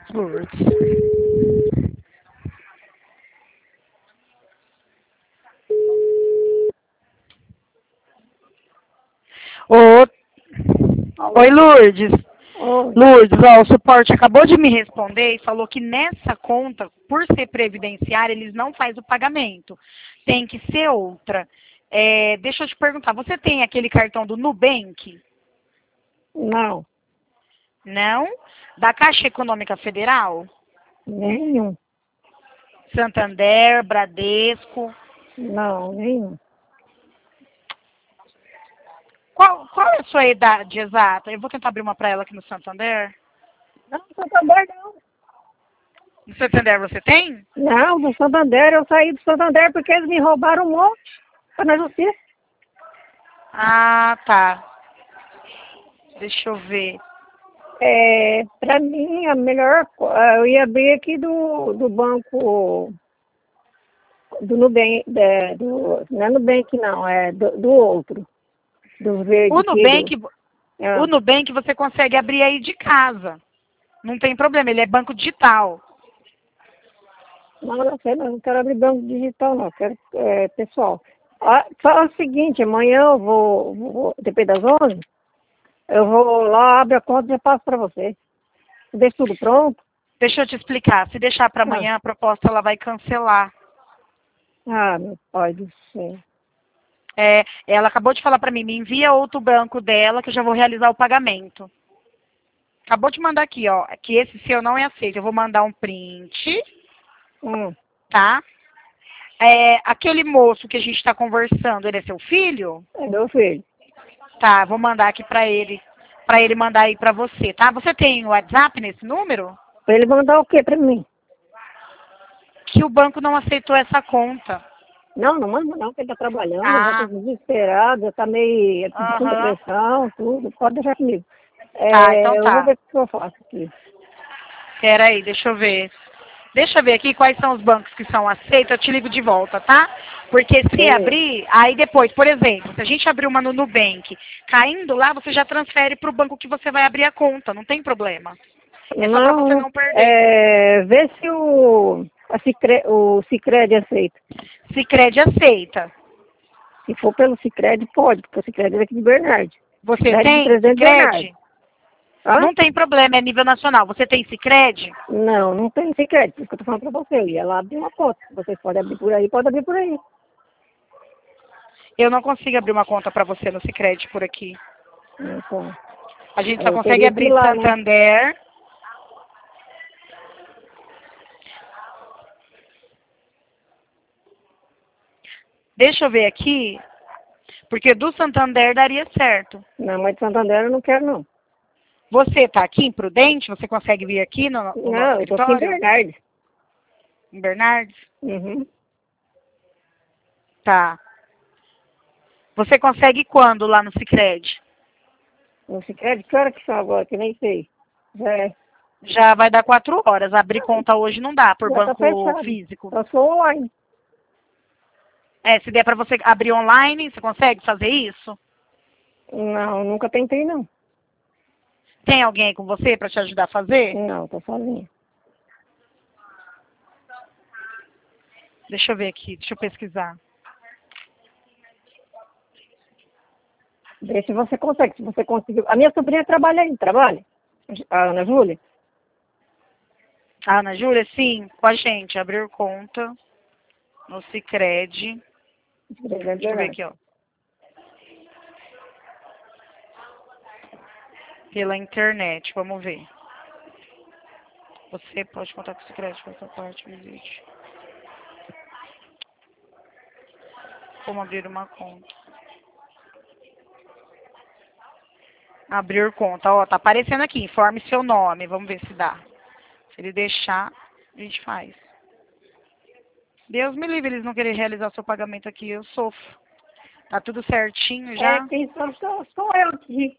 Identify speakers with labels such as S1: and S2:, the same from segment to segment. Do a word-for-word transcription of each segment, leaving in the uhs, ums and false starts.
S1: Lourdes. Ô, oi, Lourdes.
S2: Oi.
S1: Lourdes, ó, o suporte acabou de me responder e falou que nessa conta, por ser previdenciária, eles não fazem o pagamento. Tem que ser outra. É, deixa eu te perguntar, você tem aquele cartão do Nubank?
S2: Não,
S1: Não? Da Caixa Econômica Federal?
S2: nenhum.
S1: Santander, Bradesco?
S2: Não, nenhum.
S1: Qual, qual é a sua idade exata? Eu vou tentar abrir uma para ela aqui no Santander.
S2: Não, Santander não.
S1: No Santander você tem?
S2: Não, do Santander, eu saí do Santander porque eles me roubaram um monte. Foi na justiça.
S1: Ah, tá. Deixa eu ver.
S2: É, pra mim, a melhor, co- ah, eu ia abrir aqui do, do banco, do Nubank, é, do, não é Nubank não, é do, do outro, do verde
S1: O
S2: aqui, do,
S1: Nubank,
S2: é.
S1: o Nubank você consegue abrir aí de casa. Não tem problema, ele é banco digital.
S2: Não, não sei, não, não quero abrir banco digital não, quero, é, pessoal. Ah, fala o seguinte, amanhã eu vou, vou, depois das onze, eu vou lá, abro a conta e já passo pra você. Deixa tudo pronto?
S1: Deixa eu te explicar. Se deixar para
S2: Ah,
S1: amanhã, a proposta ela vai cancelar.
S2: ah, meu pai do céu.
S1: É, ela acabou de falar para mim, me envia outro banco dela que eu já vou realizar o pagamento. Acabou de mandar aqui, ó, que esse seu não é aceito. Eu vou mandar um print,
S2: Hum,
S1: tá? É, aquele moço que a gente está conversando, ele é seu filho?
S2: é meu filho.
S1: Tá, vou mandar aqui para ele, para ele mandar aí para você, tá? Você tem o WhatsApp nesse número?
S2: Pra ele mandar o quê pra mim?
S1: Que o banco não aceitou essa conta.
S2: Não, não manda não, porque ele tá trabalhando, já tá
S1: Ah,
S2: desesperado, já tá meio com
S1: aham.
S2: depressão, tudo. Pode deixar comigo.
S1: Tá, então
S2: É, eu vou
S1: tá.
S2: ver o que eu faço aqui.
S1: Pera aí, deixa eu ver. Deixa eu ver aqui quais são os bancos que são aceitos, eu te ligo de volta, tá? Porque se
S2: Beleza.
S1: abrir, aí depois, por exemplo, se a gente abrir uma no Nubank, caindo lá, você já transfere para o banco que você vai abrir a conta, não tem problema. É só para você
S2: Não,
S1: não perder.
S2: é, vê se o, a Cicre, o Cicred aceita.
S1: Sicredi aceita.
S2: Se for pelo Cicred, pode, porque o Cicred é aqui de Bernardo.
S1: Você
S2: Cicred de
S1: tem
S2: Presidente Bernardo.
S1: Sicredi?
S2: Hã?
S1: Não tem problema, é nível nacional. Você tem Sicredi?
S2: Não, não tem Cicred, por isso que eu tô falando pra você. Eu ia lá abrir uma conta. Vocês podem abrir por aí, pode abrir por aí.
S1: Eu não consigo abrir uma conta para você no Sicredi por aqui.
S2: Então,
S1: A gente
S2: aí
S1: só
S2: eu
S1: consegue
S2: teria que ir
S1: abrir
S2: lá, né?
S1: Santander. Deixa eu ver aqui, porque do Santander daria certo.
S2: Não, mas de Santander eu não quero, não.
S1: Você está aqui em Prudente? Você consegue vir aqui no, no nosso
S2: Não, eu tô aqui em
S1: escritório?
S2: Bernardes.
S1: Em Bernardes?
S2: Uhum.
S1: Tá. Você consegue quando lá no Sicredi?
S2: No Cicred, que hora que são agora? Que nem sei. Já, é,
S1: Já vai dar quatro horas. Abrir conta hoje não dá, por
S2: já tá
S1: banco
S2: fechado.
S1: físico.
S2: Só sou online.
S1: É, se der para você abrir online, você consegue fazer isso?
S2: Não, nunca tentei, não.
S1: Tem alguém aí com você para te ajudar a fazer?
S2: Não, tô sozinha.
S1: Deixa eu ver aqui, deixa eu pesquisar.
S2: Vê se você consegue, se você conseguiu. A minha sobrinha trabalha aí, trabalha? A Ana Júlia?
S1: A Ana Júlia, sim, com a gente. Abriu conta no Sicredi. Deixa eu ver aqui, ó. Pela internet, vamos ver. Você pode contar com o Sicredi por essa parte, visite. Como abrir uma conta. Abrir conta, ó, tá aparecendo aqui, informe seu nome, vamos ver se dá. Se ele deixar, a gente faz. Deus me livre eles não querem realizar seu pagamento aqui, eu sofro. Tá tudo certinho
S2: É,
S1: já?
S2: quem sou, sou, sou eu aqui.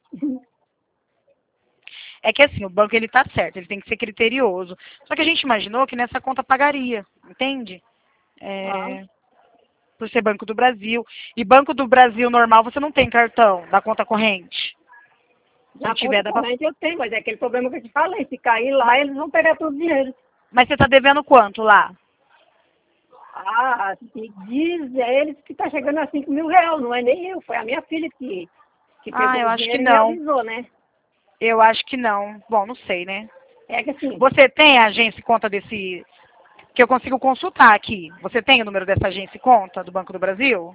S1: É que assim, o banco ele tá certo, ele tem que ser criterioso. Só que a gente imaginou que nessa conta pagaria, entende?
S2: Ah,
S1: É, por ser Banco do Brasil. E Banco do Brasil normal você não tem cartão da conta corrente.
S2: Na
S1: Se tiver,
S2: conta
S1: dá pra...
S2: corrente eu tenho, mas é aquele problema que eu te falei. Se cair lá, eles vão pegar todo o dinheiro.
S1: Mas você tá devendo quanto lá?
S2: Ah, e diz eles que tá chegando a cinco mil reais, não é nem eu, foi a minha filha que, que
S1: Ah,
S2: pegou
S1: eu
S2: o
S1: acho que
S2: dinheiro e me
S1: não.
S2: avisou, né?
S1: Eu acho que não. Bom, não sei, né?
S2: É que assim,
S1: Você tem a agência e conta desse... Que eu consigo consultar aqui. Você tem o número dessa agência e conta do Banco do Brasil?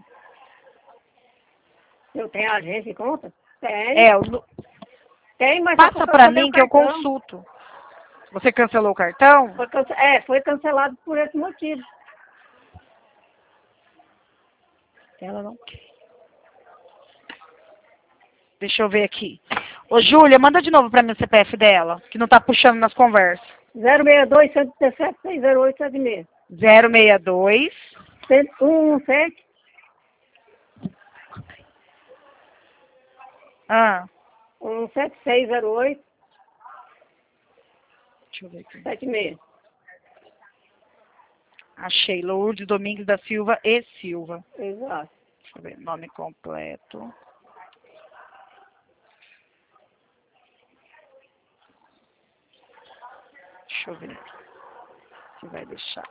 S2: eu tenho agência e conta? Tem,
S1: É, o nu-
S2: tem, mas só que eu
S1: passa pra
S2: cancelei o
S1: mim que eu
S2: cartão.
S1: consulto. Você cancelou o cartão?
S2: Foi cance... É, foi cancelado por esse motivo.
S1: Ela não quer. Deixa eu ver aqui. Ô, Júlia, manda de novo pra mim o C P F dela, que não tá puxando nas conversas.
S2: zero seis dois, cento e dezessete, seis zero oito, sete seis.
S1: zero seis dois.
S2: cento e dezessete,
S1: Ah,
S2: um sete seis zero oito,
S1: deixa eu ver aqui.
S2: sete seis.
S1: Achei. Lourdes Domingues da Silva e Silva.
S2: Exato.
S1: Deixa eu ver. Nome completo. Deixa eu ver se vai deixar.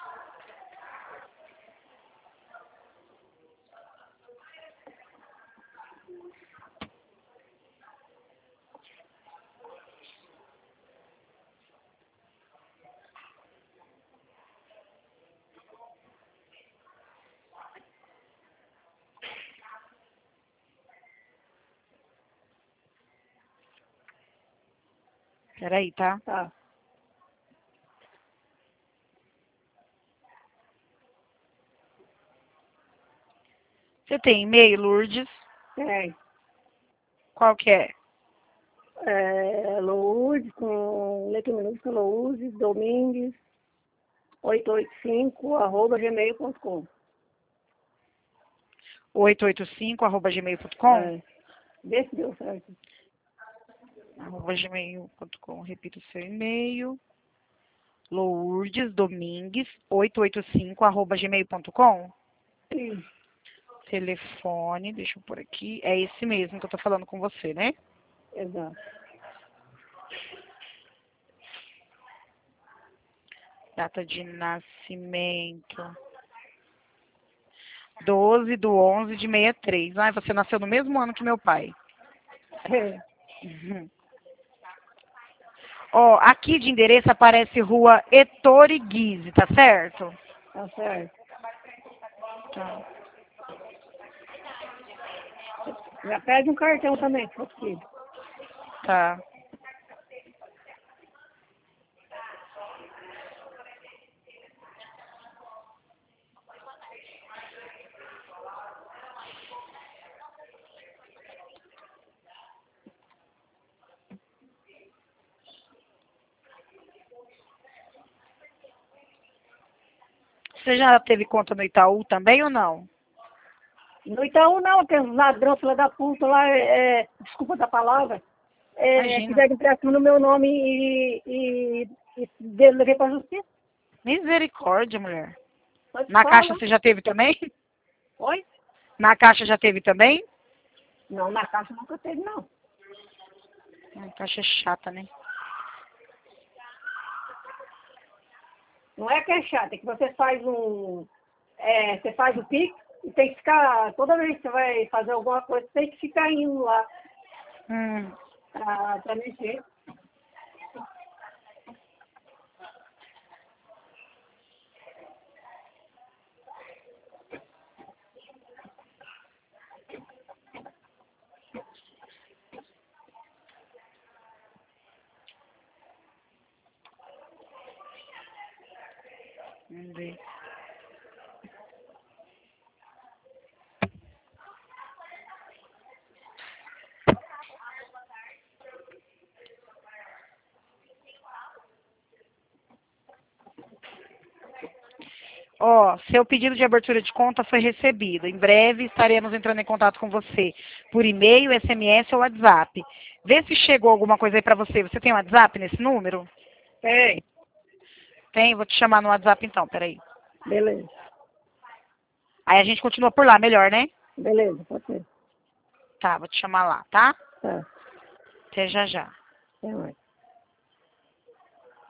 S1: Peraí, tá?
S2: Tá.
S1: Você tem e-mail, Lourdes?
S2: Tem.
S1: Qual que é?
S2: É, Lourdes, com letra minúscula, Lourdes, Domingues, oitocentos e oitenta e cinco, arroba gmail ponto com.
S1: oito oito cinco arroba gmail ponto com?
S2: É, vê se deu certo.
S1: Arroba gmail ponto com. Repita o seu e-mail. Lourdes Domingues, oitocentos e oitenta e cinco arroba gmail ponto com.
S2: Sim,
S1: Telefone, deixa eu pôr aqui. É esse mesmo que eu tô falando com você, né?
S2: exato.
S1: Data de nascimento. doze do onze de sessenta e três. Ai, você nasceu no mesmo ano que meu pai.
S2: É,
S1: Uhum. Ó, aqui de endereço aparece rua Ettore Guise, tá certo?
S2: tá certo.
S1: Tá.
S2: Já pede um cartão também, se for possível.
S1: Tá. Você já teve conta no Itaú também ou não?
S2: No Itaú não, tem uns ladrões, filha da puta lá, é, é, desculpa da palavra, é, que
S1: Imagina.
S2: deram empréstimo no meu nome e, e, e dele levei pra justiça.
S1: Misericórdia, mulher.
S2: Só te
S1: Na
S2: falo,
S1: caixa
S2: né?
S1: você já teve também?
S2: Oi?
S1: Na caixa já teve também?
S2: Não, na caixa nunca teve, não.
S1: A caixa é chata, né?
S2: Não é que é chato, é que você faz um. É, você faz o Pix e tem que ficar. Toda vez que você vai fazer alguma coisa, tem que ficar indo lá
S1: Hum.
S2: pra, pra mexer.
S1: Vamos ver. Ó, seu pedido de abertura de conta foi recebido. Em breve estaremos entrando em contato com você por e-mail, S M S ou WhatsApp. Vê se chegou alguma coisa aí pra você. Você tem WhatsApp nesse número?
S2: Tem.
S1: Tem? Vou te chamar no WhatsApp então, peraí.
S2: Beleza.
S1: Aí a gente continua por lá, melhor, né?
S2: Beleza, pode ser.
S1: Tá, vou te chamar lá, tá?
S2: Tá.
S1: Até já já.
S2: Até mais.